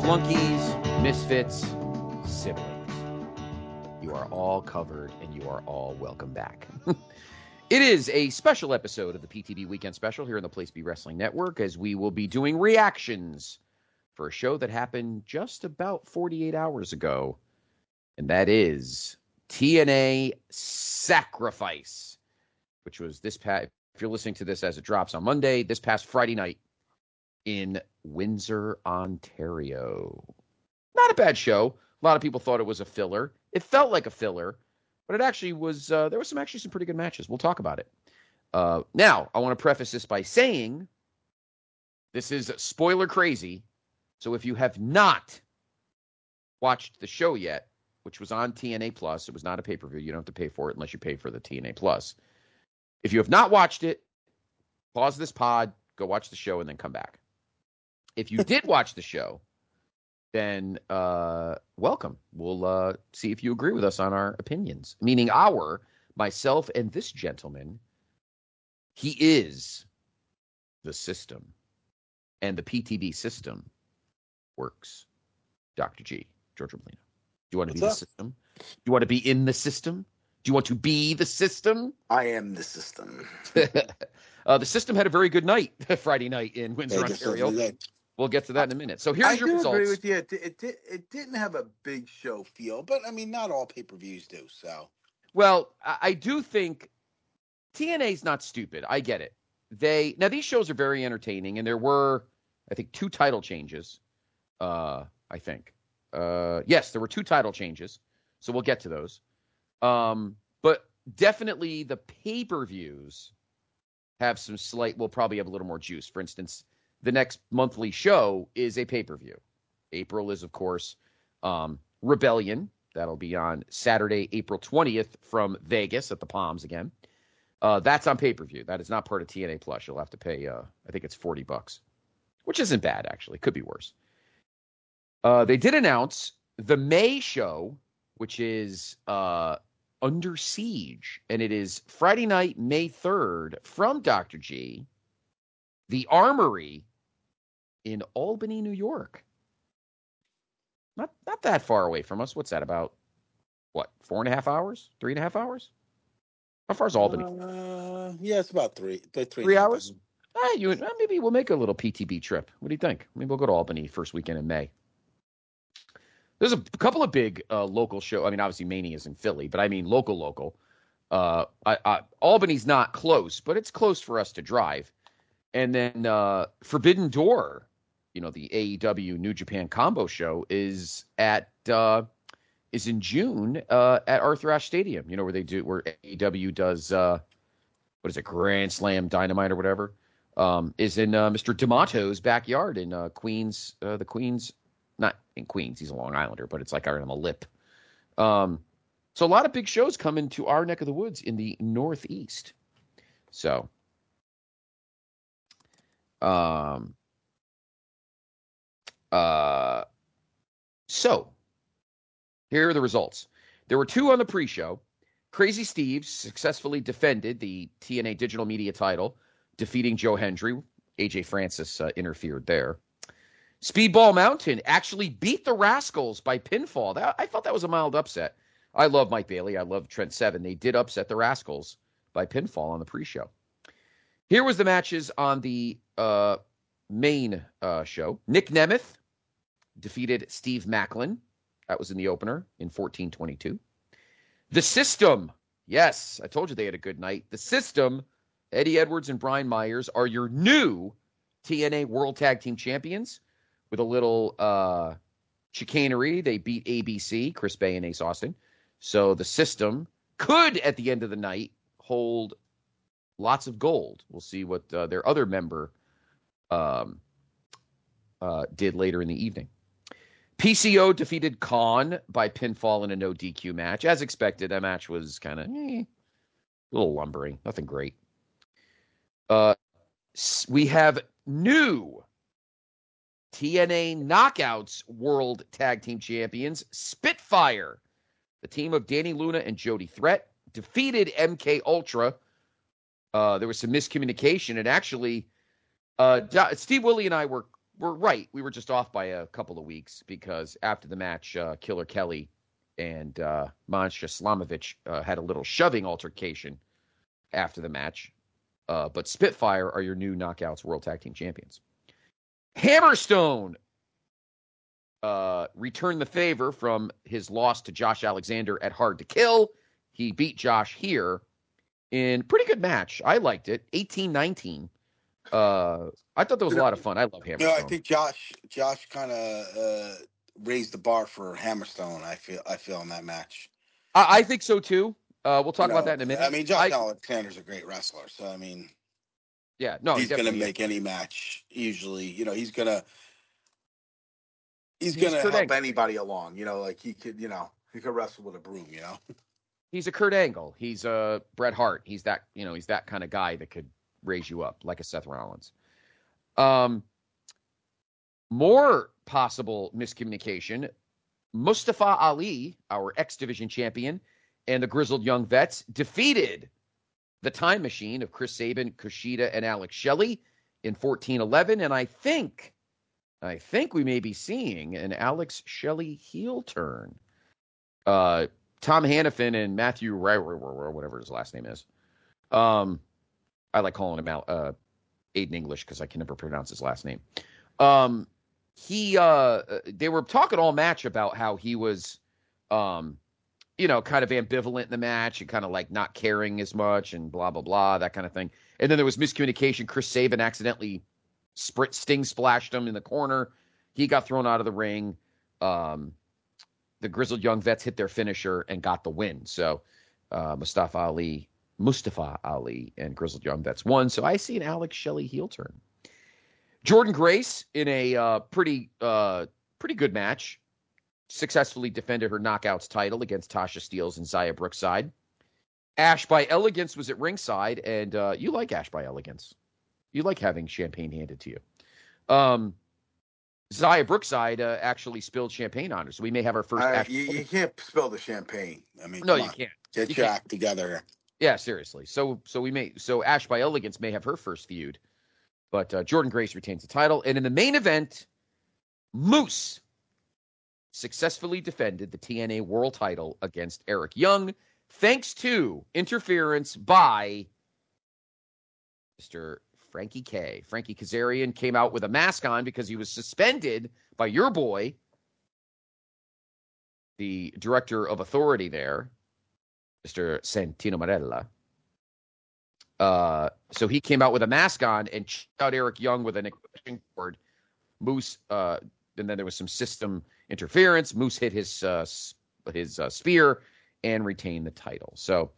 Flunkies, misfits, siblings. You are all covered and you are all welcome back. It is a special episode of the PTB Weekend Special here on the Place B Wrestling Network, as we will be doing reactions for a show that happened just about 48 hours ago. And that is TNA Sacrifice, which was this past, if you're listening to this as it drops on Monday, this past Friday night in Windsor, Ontario. Not a bad show. A lot of people thought it was a filler. It felt like a filler, but it actually was, there was some pretty good matches. We'll talk about it. Now, I want to preface this by saying this is spoiler crazy. So if you have not watched the show yet, which was on TNA Plus, it was not a pay-per-view. You don't have to pay for it unless you pay for the TNA Plus. If you have not watched it, pause this pod, go watch the show, and then come back. If you did watch the show, then welcome. We'll see if you agree with us on our opinions. Meaning myself and this gentleman, he is the system. And the PTB system works. Dr. G, George Romano. Do you want to be the system? Do you want to be in the system? Do you want to be the system? I am the system. The system had a very good night Friday night in Windsor, Ontario. We'll get to that in a minute. So here's your results. I do agree with you. It didn't have a big show feel, but I mean, not all pay-per-views do. So, well, I do think TNA's not stupid. I get it. Now these shows are very entertaining, and there were, I think, 2 title changes. I think, yes, there were 2 title changes. So we'll get to those. But definitely the pay-per-views have some will probably have a little more juice. For instance, the next monthly show is a pay-per-view. April is, of course, Rebellion. That'll be on Saturday, April 20th from Vegas at the Palms again. That's on pay-per-view. That is not part of TNA Plus. You'll have to pay, I think it's $40, which isn't bad, actually. Could be worse. They did announce the May show, which is Under Siege, and it is Friday night, May 3rd from Dr. G, the Armory in Albany, New York. Not that far away from us. What's that, about, 4.5 hours? 3.5 hours? How far is Albany? Yeah, it's about 3 hours. Maybe we'll make a little PTB trip. What do you think? Maybe we'll go to Albany first weekend in May. There's a couple of big local shows. I mean, obviously Mania's in Philly, but I mean local. Albany's not close, but it's close for us to drive. And then Forbidden Door, the AEW New Japan Combo show is in June at Arthur Ashe Stadium. Where AEW does Grand Slam Dynamite or whatever. Is in Mr. D'Amato's backyard in Queens. The Queens, not in Queens. He's a Long Islander, but it's like on the lip. So a lot of big shows coming to our neck of the woods in the Northeast. So. So here are the results. There were 2 on the pre-show. Crazy Steve successfully defended the TNA Digital Media title, defeating Joe Hendry. AJ Francis interfered there. Speedball Mountain actually beat the Rascals by pinfall. I felt that was a mild upset. I love Mike Bailey. I love Trent Seven. They did upset the Rascals by pinfall on the pre-show. Here was the matches on the main show. Nick Nemeth defeated Steve Macklin. That was in the opener in 14:22. The System. Yes, I told you they had a good night. The System, Eddie Edwards and Brian Myers, are your new TNA World Tag Team Champions. With a little chicanery, they beat ABC, Chris Bay and Ace Austin. So the System could, at the end of the night, hold lots of gold. We'll see what their other member did later in the evening. PCO defeated Khan by pinfall in a no DQ match. As expected, that match was kind of a little lumbering. Nothing great. We have new TNA Knockouts World Tag Team Champions, Spitfire. The team of Danny Luna and Jody Threat defeated MK Ultra. There was some miscommunication, and actually, Steve Willie and I were we're right. We were just off by a couple of weeks because after the match, Killer Kelly and Monstra Slamovich had a little shoving altercation after the match. But Spitfire are your new Knockouts World Tag Team Champions. Hammerstone returned the favor from his loss to Josh Alexander at Hard to Kill. He beat Josh here in pretty good match. I liked it. 18-19. I thought that was a lot of fun. I love Hammerstone. I think Josh kind of raised the bar for Hammerstone. I feel in that match. I think so too. We'll talk about that in a minute. I mean, Josh Alexander's a great wrestler, so I mean, yeah, no, he's going to make any match. Usually, he's going to help Angle. anybody along. Like he could wrestle with a broom. He's a Kurt Angle. He's a Bret Hart. He's that he's that kind of guy that could raise you up like a Seth Rollins. More possible miscommunication. Mustafa Ali, our X Division champion, and the Grizzled Young Vets defeated the Time Machine of Chris Sabin, Kushida, and Alex Shelley in 14-11. And I think we may be seeing an Alex Shelley heel turn. Tom Hannafin and Matthew or whatever his last name is. I like calling him out Aiden English because I can never pronounce his last name. They were talking all match about how he was kind of ambivalent in the match and kind of like not caring as much and blah blah blah, that kind of thing. And then there was miscommunication. Chris Sabin accidentally sting splashed him in the corner. He got thrown out of the ring. The Grizzled Young Vets hit their finisher and got the win. So Mustafa Ali and Grizzled Young Vets won. So I see an Alex Shelley heel turn. Jordan Grace in a pretty good match successfully defended her Knockouts title against Tasha Steelz and Xia Brookside. Ash by Elegance was at ringside, and you like Ash by Elegance. You like having champagne handed to you. Xia Brookside actually spilled champagne on her, so we may have our first. You can't spill the champagne. I mean, no, come you on. can't. Get your act together. Yeah, seriously. So Ash by Elegance may have her first feud, but Jordan Grace retains the title, and in the main event, Moose successfully defended the TNA World Title against Eric Young, thanks to interference by Mr. Frankie K. Frankie Kazarian came out with a mask on because he was suspended by your boy, the director of authority there, Mr. Santino Marella. So he came out with a mask on and checked out Eric Young with an extension cord. Moose, and then there was some system interference. Moose hit his spear and retained the title. So,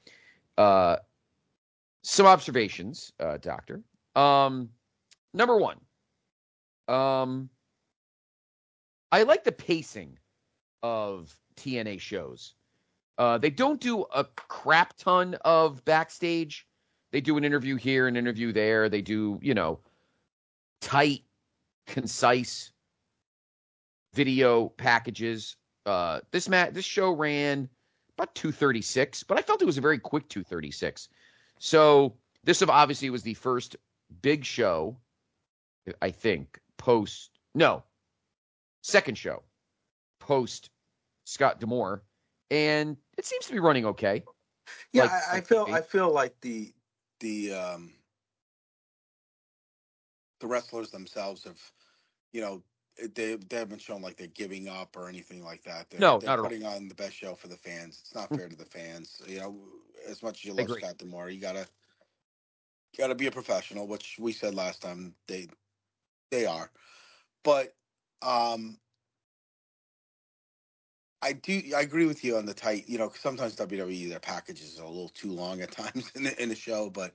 some observations, Doctor. Number one, I like the pacing of TNA shows. They don't do a crap ton of backstage. They do an interview here, an interview there. They do, tight, concise video packages. This show ran about 2:36, but I felt it was a very quick 2:36. So this obviously was the first big show, I think, second show post Scott D'Amore, and it seems to be running okay. Yeah, I feel like the wrestlers themselves have, they haven't shown like they're giving up or anything like that. They're putting on the best show for the fans. It's not fair to the fans. As much as you love Scott D'Amore, you gotta be a professional, which we said last time they are. But I agree with you on the tight. Sometimes WWE their packages are a little too long at times in the show, but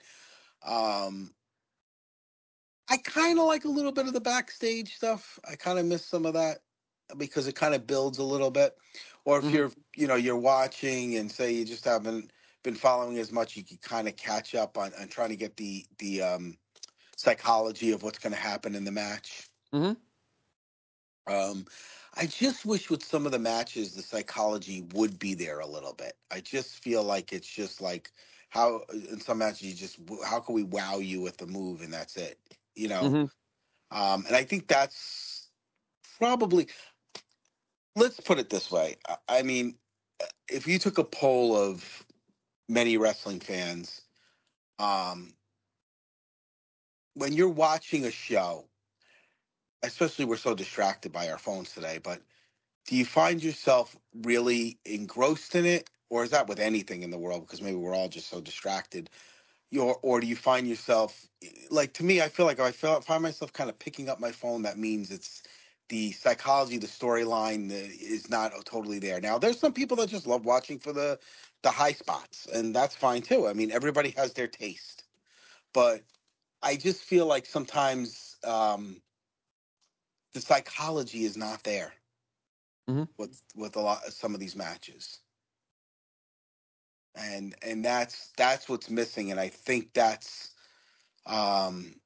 I kind of like a little bit of the backstage stuff. I kind of miss some of that because it kind of builds a little bit. Or if you're watching and say you just haven't been following as much, you can kind of catch up on trying to get the psychology of what's going to happen in the match. Mm-hmm. I just wish with some of the matches the psychology would be there a little bit. I just feel like it's just like how in some matches how can we wow you with the move and that's it. Mm-hmm. And I think that's probably, let's put it this way. I mean, if you took a poll of many wrestling fans, um, when you're watching a show, especially we're so distracted by our phones today, but do you find yourself really engrossed in it? Or is that with anything in the world? Because maybe we're all just so distracted. Or do you find yourself, like, to me, I feel like if find myself kind of picking up my phone, that means it's the psychology, the storyline is not totally there. Now, there's some people that just love watching for the high spots, and that's fine too. I mean, everybody has their taste, but I just feel like sometimes the psychology is not there Mm-hmm. with a lot some of these matches, and that's what's missing, and um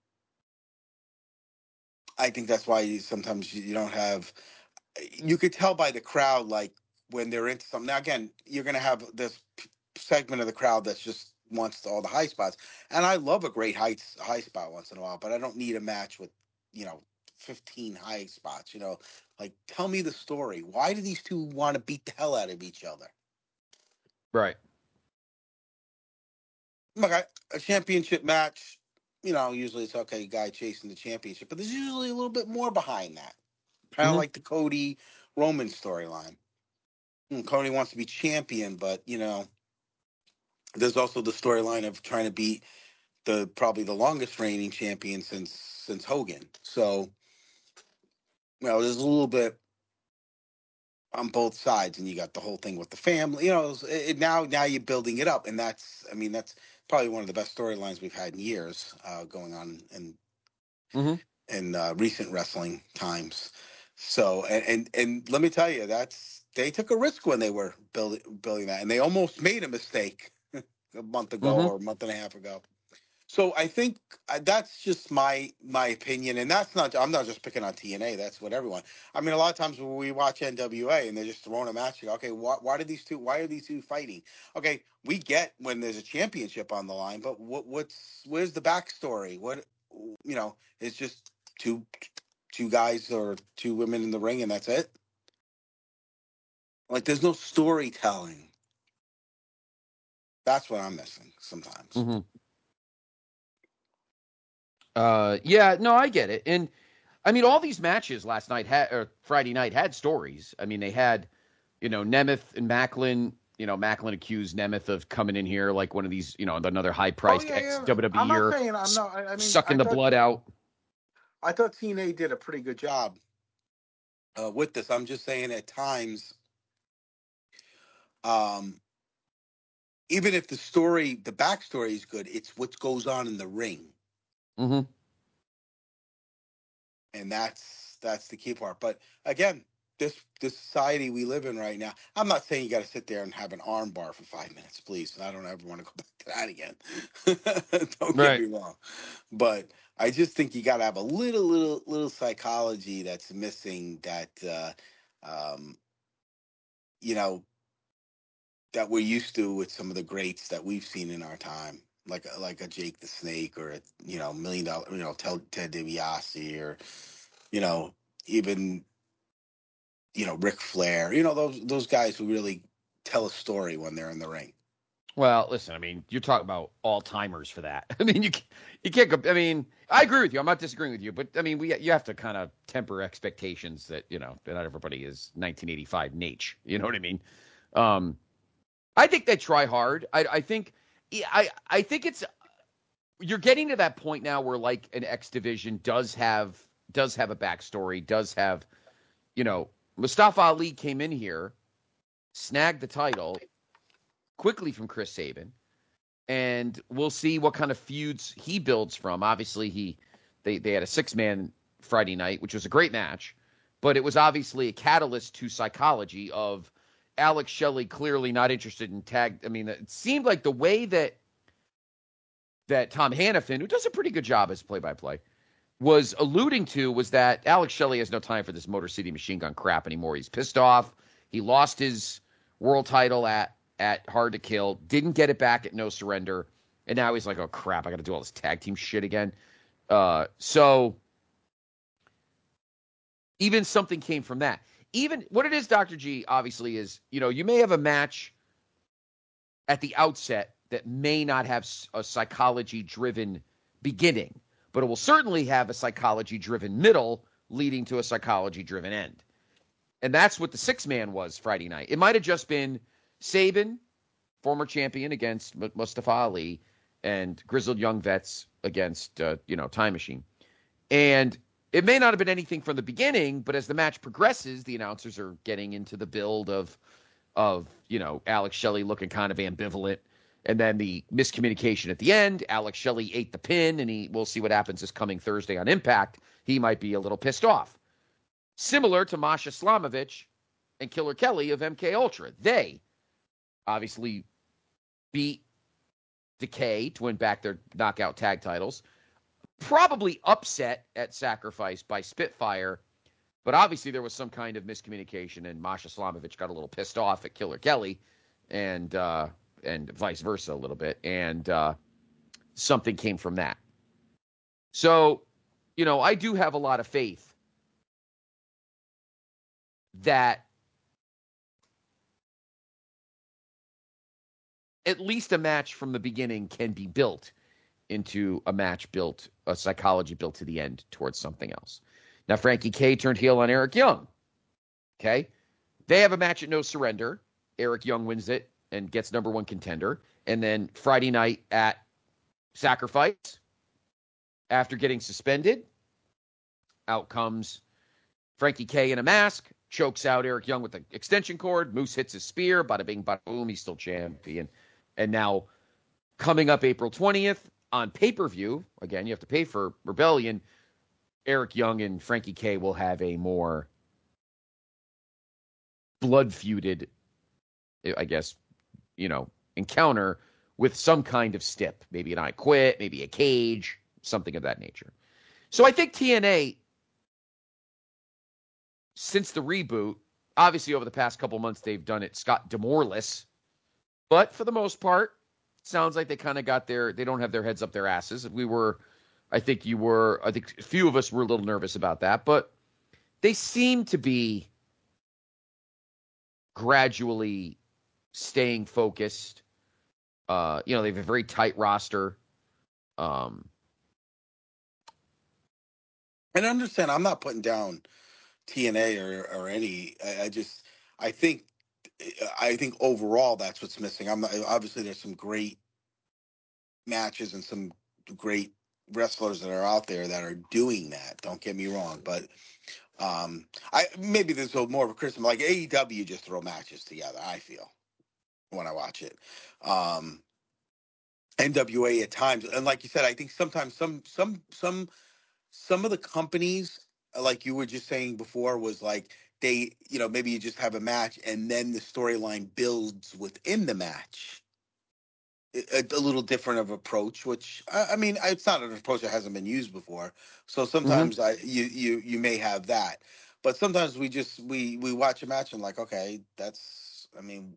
I think that's why sometimes you don't have. You could tell by the crowd, like when they're into something. Now, again, you're going to have this segment of the crowd that's just wants all the high spots, and I love a great high spot once in a while, but I don't need a match with you know 15 high spots. Like tell me the story. Why do these two want to beat the hell out of each other? Right. Okay, a championship match. Usually it's okay, guy chasing the championship, but there's usually a little bit more behind that. Kind of Mm-hmm. like the Cody Roman storyline. Cody wants to be champion, but there's also the storyline of trying to beat the probably the longest reigning champion since Hogan. So there's a little bit on both sides, and you got the whole thing with the family. Now you're building it up, and that's probably one of the best storylines we've had in years going on Mm-hmm. in recent wrestling times. So and let me tell you, they took a risk when they were building that, and they almost made a mistake a month ago Mm-hmm. or a month and a half ago. So I think that's just my opinion, and that's not. I'm not just picking on TNA. That's what everyone. I mean, a lot of times when we watch NWA and they're just throwing a match, you go, okay, why did these two? Why are these two fighting? Okay, we get when there's a championship on the line, but where's the backstory? It's just two guys or two women in the ring, and that's it. Like, there's no storytelling. That's what I'm missing sometimes. Mm-hmm. Yeah, no, I get it. And I mean, all these matches last night or Friday night had stories. I mean, they had, Nemeth and Macklin. Macklin accused Nemeth of coming in here like one of these, another high Oh priced yeah, ex yeah. I'm WWE not or saying I'm not. I mean, sucking the blood out. I thought TNA did a pretty good job with this. I'm just saying at times, um, even if the backstory is good, it's what goes on in the ring, Mm-hmm. and that's the key part. But again, this society we live in right now, I'm not saying you got to sit there and have an arm bar for 5 minutes, please. I don't ever want to go back to that again. Don't get Right. me wrong, but I just think you got to have a little psychology that's missing. Um, you know, that we're used to with some of the greats that we've seen in our time, like a Jake the Snake or a $1 million, Ted DiBiase or you know even Ric Flair, those guys who really tell a story when they're in the ring. Well, listen, I mean, you're talking about all timers for that. I mean, you can't go. I mean, I agree with you. I'm not disagreeing with you, but I mean, you have to kind of temper expectations that that not everybody is 1985 Nate. You know what I mean? Um, I think they try hard. I think I think it's you're getting to that point now where like an X division does have a backstory, does have Mustafa Ali came in here, snagged the title quickly from Chris Sabin, and we'll see what kind of feuds he builds from. Obviously, they had a 6-man Friday night, which was a great match, but it was obviously a catalyst to psychology of Alex Shelley clearly not interested in tag. I mean, it seemed like the way that Tom Hannafin, who does a pretty good job as play-by-play, was alluding to was that Alex Shelley has no time for this Motor City Machine Gun crap anymore. He's pissed off. He lost his world title at Hard to Kill, didn't get it back at No Surrender, and now he's like, oh crap, I got to do all this tag team shit again. So Even something came from that. Even what it is, Dr. G, obviously, is, you may have a match at the outset that may not have a psychology driven beginning, but it will certainly have a psychology driven middle leading to a psychology driven end. And that's what the 6-man was Friday night. It might have just been Sabin, former champion, against Mustafa Ali, and grizzled young vets against, Time Machine. And it may not have been anything from the beginning, but as the match progresses, the announcers are getting into the build of Alex Shelley looking kind of ambivalent. And then the miscommunication at the end. Alex Shelley ate the pin, and we'll see what happens this coming Thursday on Impact. He might be a little pissed off. Similar to Masha Slamovich and Killer Kelly of MK Ultra. They obviously beat Decay to win back their knockout tag titles. Probably upset at Sacrifice by Spitfire, but obviously there was some kind of miscommunication, and Masha Slamovich got a little pissed off at Killer Kelly, and vice versa a little bit, and something came from that. So, I do have a lot of faith that at least a match from the beginning can be built into a match built, a psychology built to the end towards something else. Now, Frankie K turned heel on Eric Young. Okay? They have a match at No Surrender. Eric Young wins it and gets number 1 contender. And then Friday night at Sacrifice, after getting suspended, out comes Frankie K in a mask, chokes out Eric Young with the extension cord. Moose hits his spear. Bada bing, bada boom. He's still champion. And now, coming up April 20th on pay-per-view, again, you have to pay for Rebellion, Eric Young and Frankie K will have a more blood-feuded, I guess, encounter with some kind of stip. Maybe an I Quit, maybe a cage, something of that nature. So I think TNA, since the reboot, obviously over the past couple months they've done it Scott Demoreless, but for the most part, it sounds like they kind of they don't have their heads up their asses. I think a few of us were a little nervous about that, but they seem to be gradually staying focused. They have a very tight roster. And understand, I'm not putting down TNA or any. I think, overall that's what's missing. I'm not, obviously there's some great matches and some great wrestlers that are out there that are doing that. Don't get me wrong, but I maybe there's more of a criticism. Like AEW just throw matches together. I feel when I watch it. NWA at times, and like you said, I think sometimes some of the companies, like you were just saying before, was like they, maybe you just have a match and then the storyline builds within the match. A little different of approach, which I mean, it's not an approach that hasn't been used before. So Mm-hmm. sometimes you may have that, but sometimes we watch a match and like, okay, that's, I mean,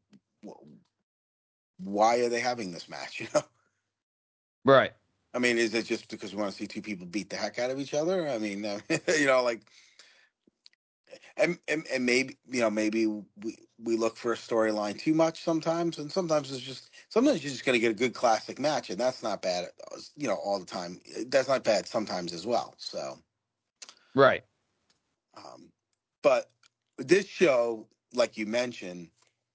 why are they having this match? Right. I mean, is it just because we want to see two people beat the heck out of each other? I mean, like, and maybe, maybe we look for a storyline too much sometimes, and sometimes you're just going to get a good classic match, and that's not bad, all the time. That's not bad sometimes as well. So, Right. um, but this show, like you mentioned,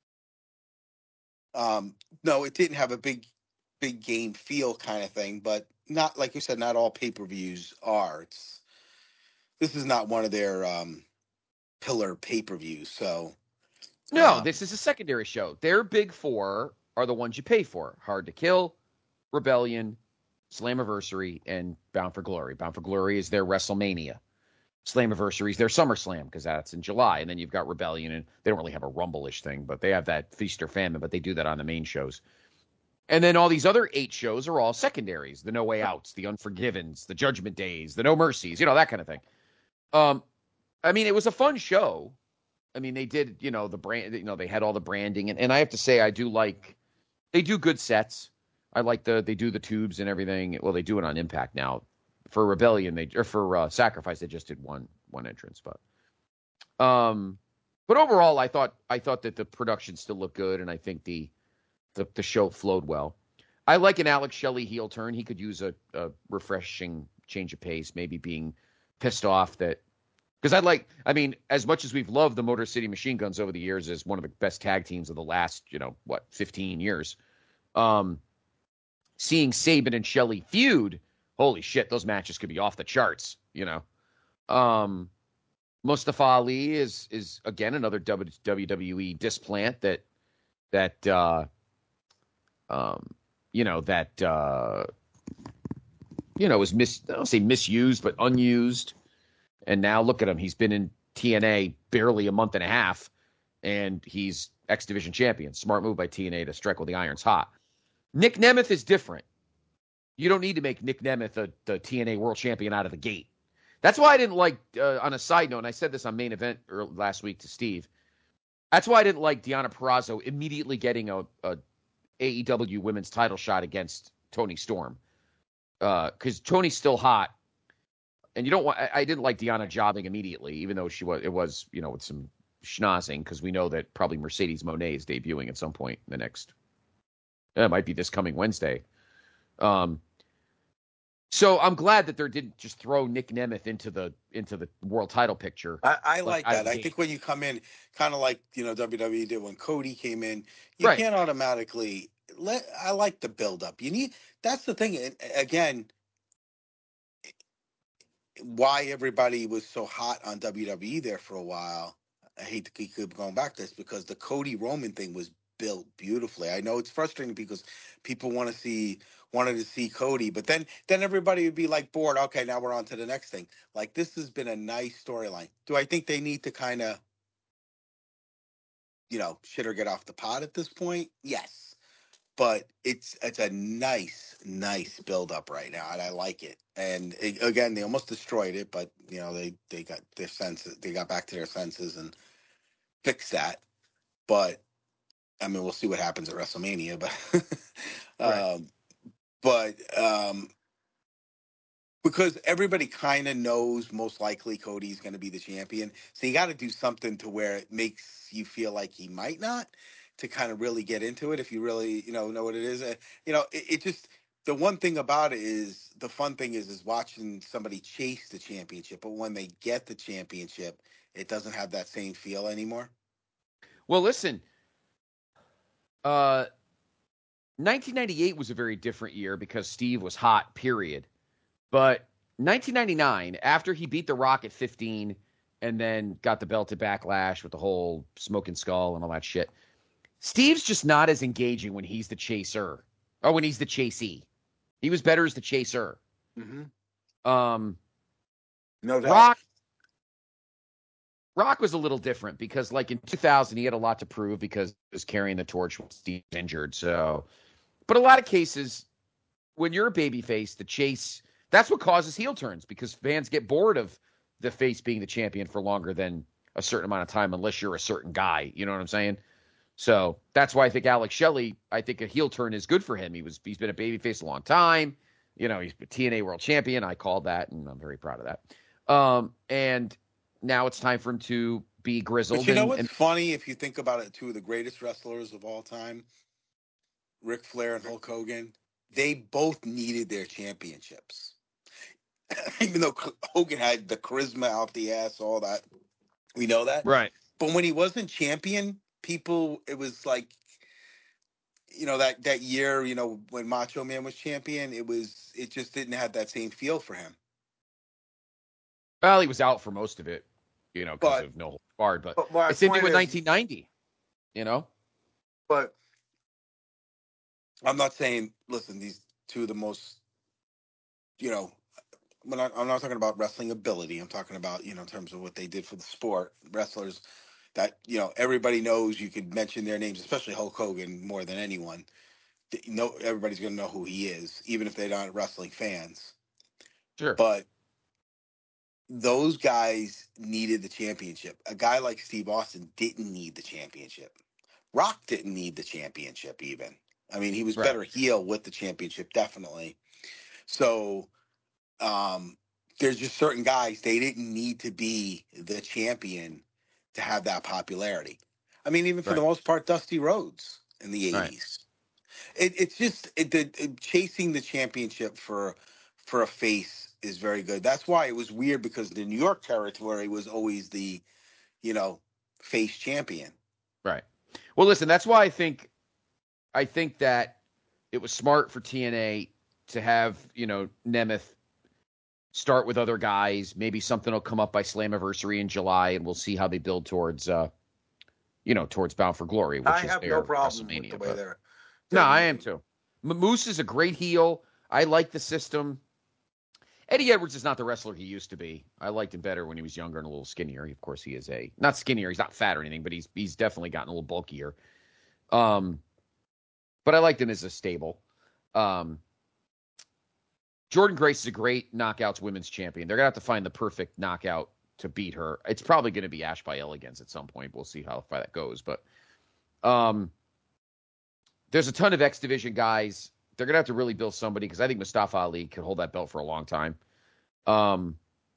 no, it didn't have a big game feel kind of thing, but not, like you said, not all pay-per-views are. This is not one of their pillar pay-per-views, so No, this is a secondary show. Their big 4 are the ones you pay for: Hard to Kill, Rebellion, Slammiversary, and Bound for Glory. Bound for Glory is their WrestleMania. Slammiversary is their SummerSlam, because that's in July. And then you've got Rebellion, and they don't really have a Rumble-ish thing, but they have that Feast or Famine, but they do that on the main shows. And then all these other 8 shows are all secondaries: the No Way Outs, the Unforgivens, the Judgment Days, the No Mercies, that kind of thing. I mean, it was a fun show. I mean, they did, the brand, they had all the branding, and I have to say, they do good sets. They do the tubes and everything. Well, they do it on Impact now. For Rebellion, for Sacrifice, they just did one entrance, but But overall, I thought that the production still looked good, and I think the show flowed well. I like an Alex Shelley heel turn. He could use a refreshing change of pace, maybe being pissed off that because I mean, as much as we've loved the Motor City Machine Guns over the years as one of the best tag teams of the last, 15 years, um, seeing Saban and Shelley feud, holy shit, those matches could be off the charts. Um, Mustafa Ali is again another WWE displant that um, that was I don't say misused, but unused. And now look at him. He's been in TNA barely a month and a half, and he's X Division champion. Smart move by TNA to strike while the iron's hot. Nick Nemeth is different. You don't need to make Nick Nemeth the TNA world champion out of the gate. That's why I didn't like, on a side note, and I said this on main event last week to Steve. That's why I didn't like Deonna Purrazzo immediately getting a AEW women's title shot against Toni Storm. Because Tony's still hot, and you don't want. I didn't like Deonna jobbing immediately, even though it was with some schnozzing, because we know that probably Mercedes Moné is debuting at some point in the next. It might be this coming Wednesday. So I'm glad that they didn't just throw Nick Nemeth into the world title picture. I Like like out of that. the I gate. think when you come in, kind of like WWE did when Cody came in, you Right. can't automatically let. I like the build up. You need. That's the thing. Again, why everybody was so hot on WWE there for a while. I hate to keep going back to this because the Cody Roman thing was built beautifully. I know it's frustrating because people wanted to see Cody, but then everybody would be like bored. Okay, now we're on to the next thing. Like this has been a nice storyline. Do I think they need to kind of shit or get off the pot at this point? Yes, but it's a nice build up right now, and I like it. And again, they almost destroyed it, but they got their senses, they got back to their senses and fixed that. But I mean, we'll see what happens at WrestleMania. Right. Um, but because everybody kind of knows most likely Cody's going to be the champion. So you got to do something to where it makes you feel like he might not, to kind of really get into it if you really, know what it is. It just, the one thing about it is the fun thing is watching somebody chase the championship, but when they get the championship, it doesn't have that same feel anymore. Well, listen. Uh, 1998 was a very different year because Steve was hot. Period. But 1999, after he beat The Rock at 15, and then got the belt at Backlash with the whole smoking skull and all that shit. Steve's just not as engaging when he's the chaser or when he's the chasee. He was better as the chaser. Mm-hmm. Um, No doubt. Rock Rock was a little different because, like in 2000, he had a lot to prove because he was carrying the torch when Steve was injured. So, but a lot of cases, when you're a babyface, the chase that's what causes heel turns because fans get bored of the face being the champion for longer than a certain amount of time, unless you're a certain guy. You know what I'm saying? So that's why I think Alex Shelley, I think a heel turn is good for him. He's been a babyface a long time. He's a TNA world champion. I called that, and I'm very proud of that. And now it's time for him to be But grizzled you know and what's funny if you think about it? Two of the greatest wrestlers of all time, Ric Flair and Hulk Hogan, they both needed their championships. Even though Hogan had the charisma out the ass, all that, we know that. right. But when he wasn't champion, people, it was like, that year, when Macho Man was champion, it just didn't have that same feel for him. Well, he was out for most of it, because But of no holds barred. But but my it's the same thing point with is, 1990. You know, but I'm not saying, listen, these two of the most, you know, I'm not talking about wrestling ability. I'm talking about, in terms of what they did for the sport. Wrestlers that, everybody knows, you could mention their names, especially Hulk Hogan more than anyone. Everybody's going to know who he is, even if they're not wrestling fans. sure, But those guys needed the championship. A guy like Steve Austin didn't need the championship. Rock didn't need the championship even. I mean, he was right. better heel with the championship, definitely. So, um, there's just certain guys, they didn't need to be the champion to have that popularity. I mean, even for the Right. most part, Dusty Rhodes in the Right. '80s. It's just chasing the championship for a face is very good. That's why it was weird because the New York territory was always the you know face champion. Right. Well, listen, that's why I think that it was smart for TNA to have, Nemeth start with other guys. Maybe something will come up by Slammiversary in July, and we'll see how they build towards Bound for Glory, which I is have no their problem with the WrestleMania. way But no, they're I am moving. too. Moose is a great heel. I like the system. Eddie Edwards is not the wrestler he used to be. I liked him better when he was younger and a little skinnier. Of course, he is not skinnier. He's not fat or anything, but he's definitely gotten a little bulkier. Um, but I liked him as a stable. Um, Jordan Grace is a great knockouts women's champion. They're gonna have to find the perfect knockout to beat her. It's probably going to be Ash by Elegance at some point. We'll see how far that goes. But there's a ton of X Division guys. They're gonna have to really build somebody because I think Mustafa Ali could hold that belt for a long time. Um,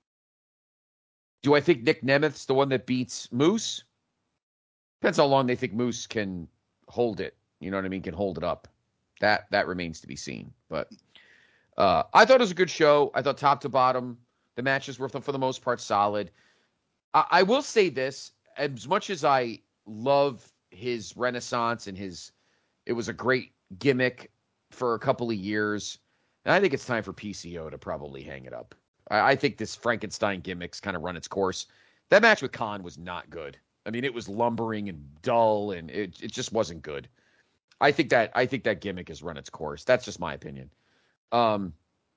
do I think Nick Nemeth's the one that beats Moose? Depends how long they think Moose can hold it. You know what I mean? Can hold it up. That remains to be seen. But I thought it was a good show. I thought top to bottom, the matches were for the most part solid. I will say this: as much as I love his renaissance and it was a great gimmick for a couple of years. And I think it's time for PCO to probably hang it up. I think this Frankenstein gimmick's kind of run its course. That match with Khan was not good. I mean, it was lumbering and dull, and it just wasn't good. I think that gimmick has run its course. That's just my opinion. Um,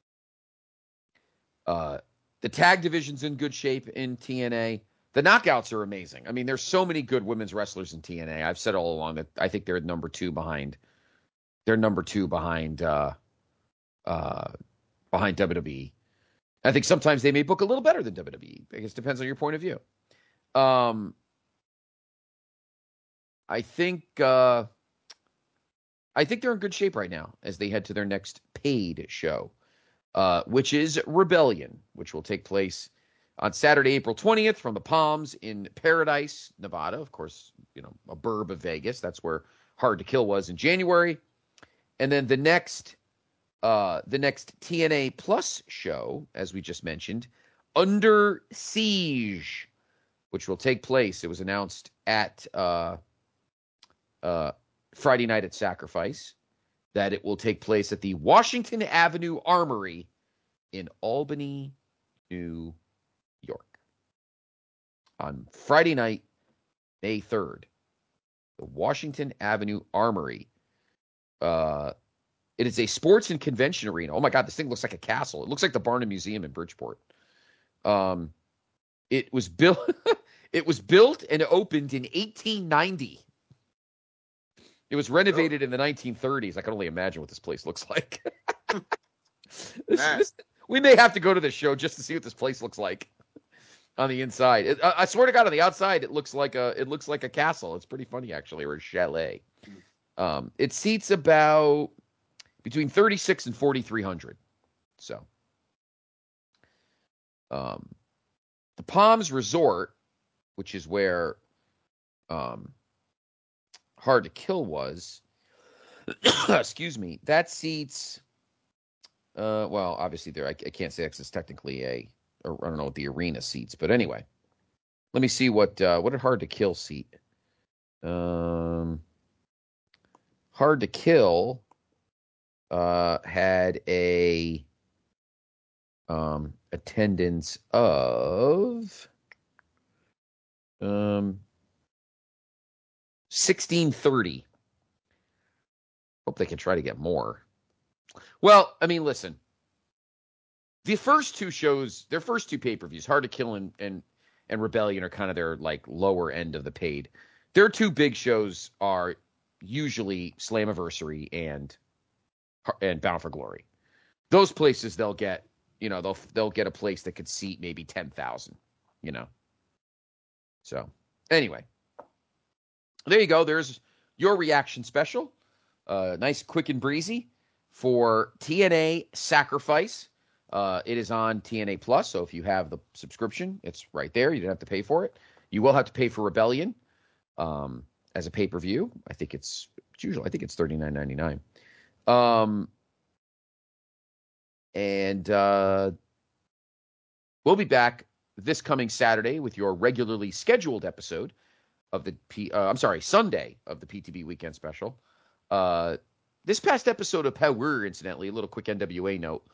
uh, the tag division's in good shape in TNA. The knockouts are amazing. I mean, there's so many good women's wrestlers in TNA. I've said all along that I think they're number two behind. They're number two behind WWE. I think sometimes they may book a little better than WWE. I guess it depends on your point of view. Um, I think they're in good shape right now as they head to their next paid show, which is Rebellion, which will take place on Saturday, April 20th from the Palms in Paradise, Nevada. Of course, a burb of Vegas. That's where Hard to Kill was in January. And then the next TNA Plus show, as we just mentioned, Under Siege, which will take place. It was announced at Friday Night at Sacrifice that it will take place at the Washington Avenue Armory in Albany, New York, on Friday night, May 3rd. The Washington Avenue Armory. It is a sports and convention arena. Oh my God, this thing looks like a castle. It looks like the Barnum Museum in Bridgeport. Um, it was built. It was built and opened in 1890. It was Really? renovated in the 1930s. I can only imagine what this place looks like. this, Man, this, we may have to go to this show just to see what this place looks like on the inside. I swear to God, on the outside, it looks like a castle. It's pretty funny actually, or a chalet. It seats about between 36 and 4,300. So, um, the Palms Resort, which is where Hard to Kill was, excuse me, that seats. Well, obviously there. I can't say it's technically or I don't know what the arena seats, but anyway, let me see what did Hard to Kill seat. Hard to Kill had a attendance of 1630. Hope they can try to get more. Well, I mean, listen, the first two shows, their first two pay-per-views, Hard to Kill and Rebellion, are kind of their like lower end of the paid. Their two big shows are usually Slammiversary and Bound for Glory. Those places they'll get, they'll get a place that could seat maybe 10,000, you know. So, anyway, there you go. There's your reaction special. Nice, quick, and breezy for TNA Sacrifice. It is on TNA Plus, so if you have the subscription, it's right there. You don't have to pay for it. You will have to pay for Rebellion as a pay-per-view. I think it's $39.99. And we'll be back this coming Saturday with your regularly scheduled episode of the Sunday of the PTB Weekend Special. This past episode of Power, incidentally, a little quick NWA note.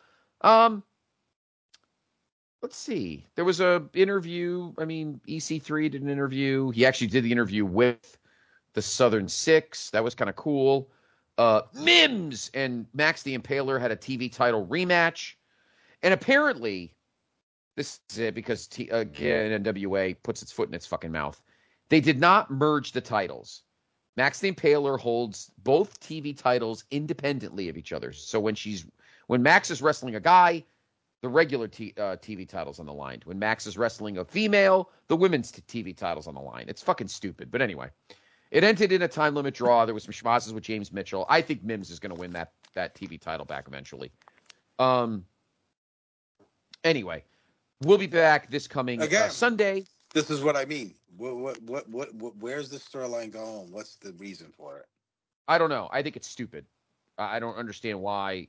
Let's see. There was a interview. I mean, EC3 did an interview. He actually did the interview with the Southern Six. That was kind of cool. Mims and Max the Impaler had a TV title rematch. And apparently, this is it because, again, NWA puts its foot in its fucking mouth. They did not merge the titles. Max the Impaler holds both TV titles independently of each other. So when Max is wrestling a guy, the regular TV title's on the line. When Max is wrestling a female, the women's TV title's on the line. It's fucking stupid. But anyway, it ended in a time limit draw. There was some schmozzes with James Mitchell. I think Mims is going to win that TV title back eventually. Anyway, we'll be back this coming Sunday. This is what I mean. Where's the storyline going? What's the reason for it? I don't know. I think it's stupid. I don't understand why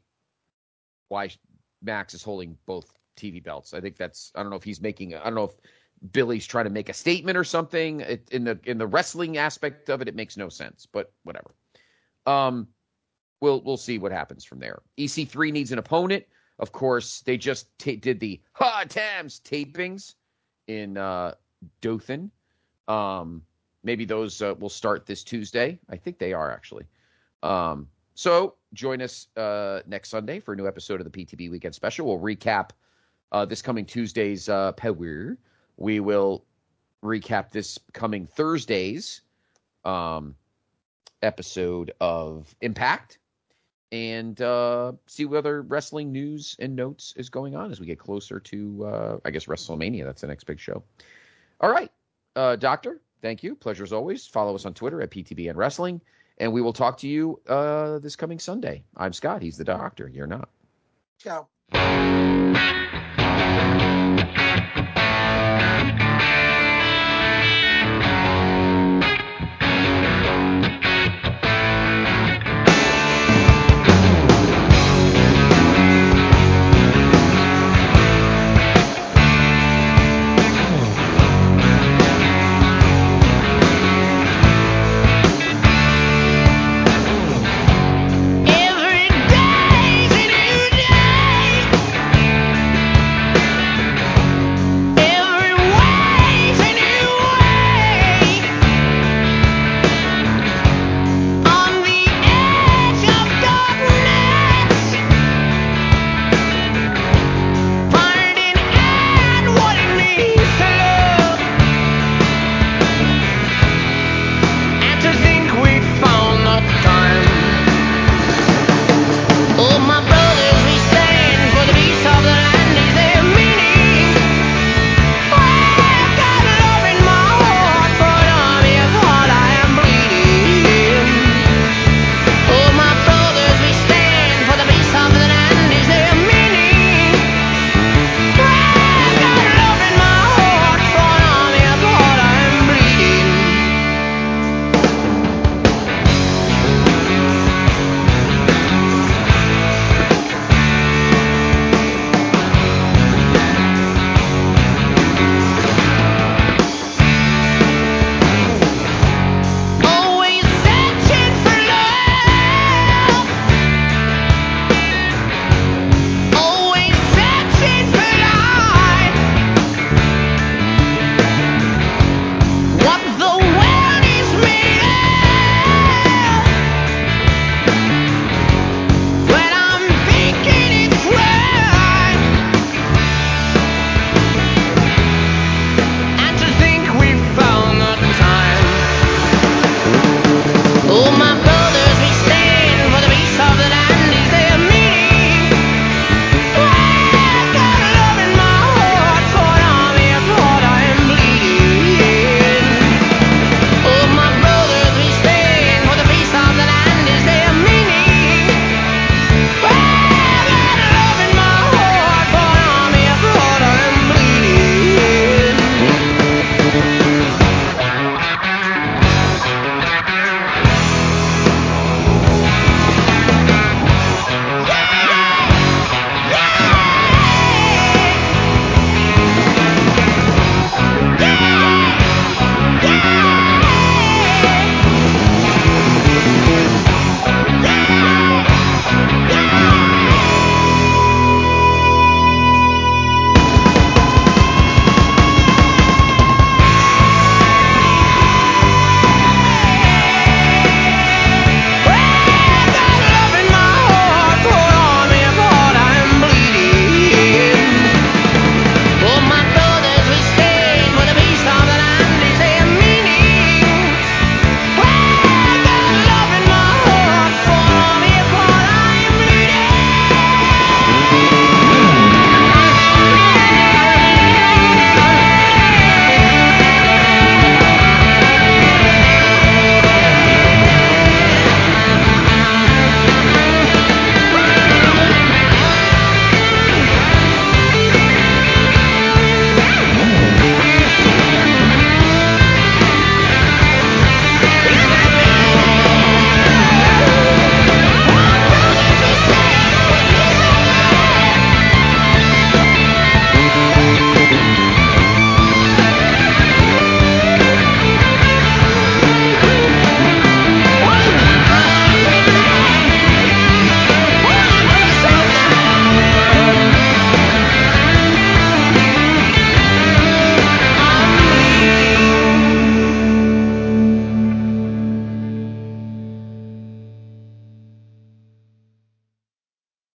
Max is holding both TV belts. I think I don't know if Billy's trying to make a statement or something. In the wrestling aspect of it, it makes no sense, but whatever. We'll see what happens from there. EC3 needs an opponent. Of course, they just did the Hard Times tapings in Dothan. Maybe those will start this Tuesday. I think they are actually. So join us next Sunday for a new episode of the PTB Weekend Special. We'll recap this coming Tuesday's Power. We will recap this coming Thursday's episode of Impact and see what other wrestling news and notes is going on as we get closer to, I guess, WrestleMania. That's the next big show. All right. Doctor, thank you. Pleasure as always. Follow us on Twitter at PTBN Wrestling. And we will talk to you this coming Sunday. I'm Scott. He's the doctor. You're not. Ciao.